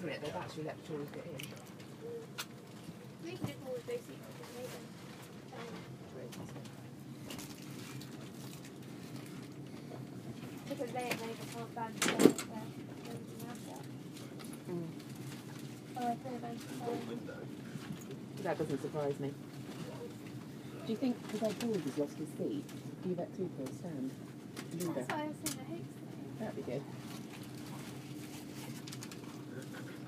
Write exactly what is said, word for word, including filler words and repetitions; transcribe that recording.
open it, they've actually let George get in. We can just always go see them later. Because they they can't ban the Mm. Oh, I thought about window. That doesn't surprise me. Do you think because our board has lost his seat, do you let Tupo stand? That's what I was saying, I hope so. That'd be good.